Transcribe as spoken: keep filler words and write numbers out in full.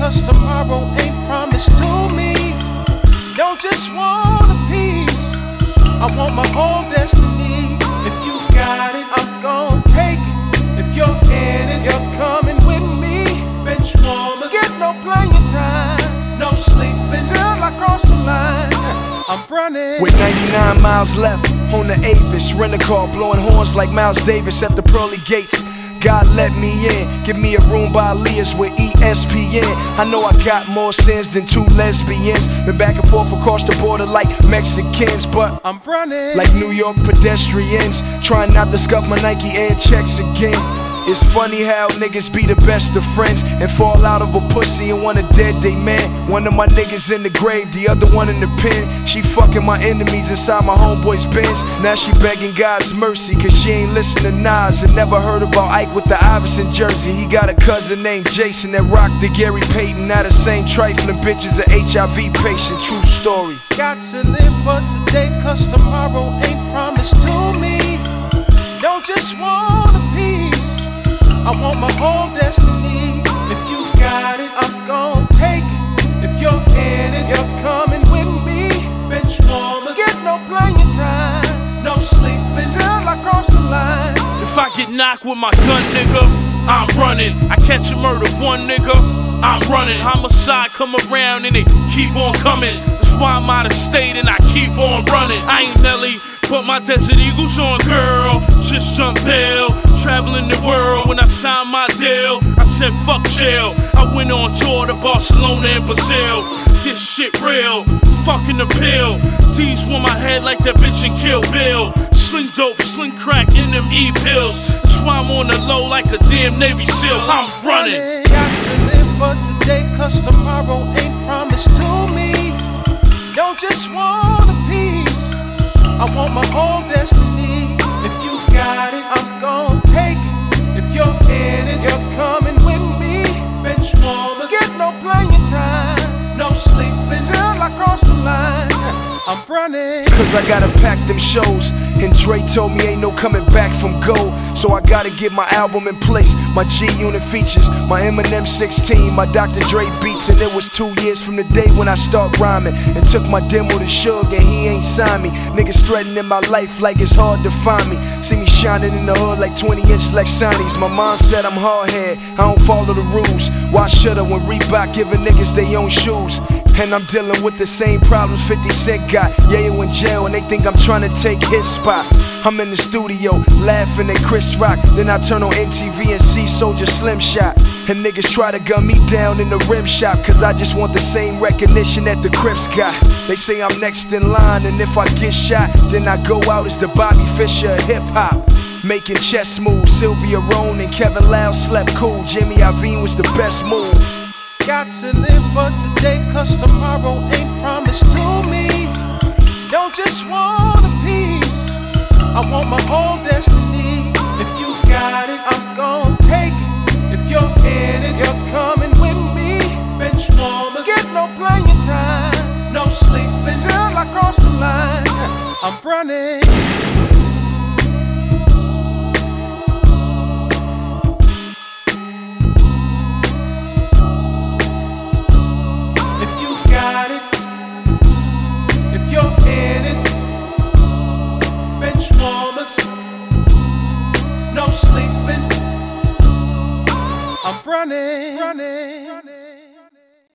cause tomorrow ain't promised to me. Don't just want a piece, I want my whole destiny. If you got it, I'm gon' take it. If you're in it, you're coming with me. Bench warmers, get no playing time, no sleeping till I cross the line. I'm running with ninety-nine miles left on the Avis, rent a car, blowing horns like Miles Davis at the pearly gates. God let me in, give me a room by Leah's with E S P N. I know I got more sins than two lesbians. Been back and forth across the border like Mexicans, but I'm running like New York pedestrians, trying not to scuff my Nike Air checks again. It's funny how niggas be the best of friends and fall out of a pussy and want a dead day man. One of my niggas in the grave, the other one in the pen. She fucking my enemies inside my homeboy's Benz. Now she begging God's mercy cause she ain't listen to Nas and never heard about Ike with the Iverson jersey. He got a cousin named Jason that rocked the Gary Payton. Now the same trifling bitch is an H I V patient, true story. Got to live for today cause tomorrow ain't promised to me. Don't just want a piece, I want my whole destiny. If you got it, I'm gon' take it. If you're in it, you're coming with me. Bench warmers, get no playing time, no sleeping till I cross the line. If I get knocked with my gun, nigga, I'm running. I catch a murder one nigga, I'm running. Homicide come around and they keep on coming. That's why I'm out of state and I keep on running. I ain't Nelly, put my Desert Eagles on, girl. Just jump bail, traveling the world. When I signed my deal, I said fuck jail. I went on tour to Barcelona and Brazil. This shit real, fucking the pill. D's want my head like that bitch in Kill Bill. Sling dope, sling crack in them E-pills. That's why I'm on the low like a damn Navy SEAL. I'm running. Got to live for today cause tomorrow ain't promised to me. Don't just want a piece, I want my whole destiny. If you got it, I'm gon' take it. If you're in it, you're coming with me. Bench warmers, get no playing time, no sleeping till I cross the line. I'm running cause I gotta pack them shows, and Dre told me ain't no coming back from gold. So I gotta get my album in place. My G-Unit features, my Eminem sixteen, my Doctor Dre beats. And it was two years from the day when I start rhyming and took my demo to Suge and he ain't signed me. Niggas threatening my life like it's hard to find me. See me shining in the hood like twenty inch Lexanis. My mom said I'm hard-head, I don't follow the rules. Why should I when Reebok giving niggas they own shoes? And I'm dealing with the same problems fifty Cent got. Yeah, you in jail and they think I'm trying to take his spot. I'm in the studio laughing at Chris Rock. Then I turn on M T V and see Soulja Slim shot. And niggas try to gun me down in the rim shop cause I just want the same recognition that the Crips got. They say I'm next in line and if I get shot, then I go out as the Bobby Fischer of hip hop. Making chess moves, Sylvia Rhone and Kevin Loud slept cool. Jimmy Iovine was the best move. Got to live for today cause tomorrow ain't promised to me. Don't just want a piece, I want my whole destiny. If you got it, I'm gon' take it. If you're in it, you're coming with me. Bench warmers, get no playing time, no sleeping till I cross the line. I'm running. Warmers, no sleeping. I'm running, running, running.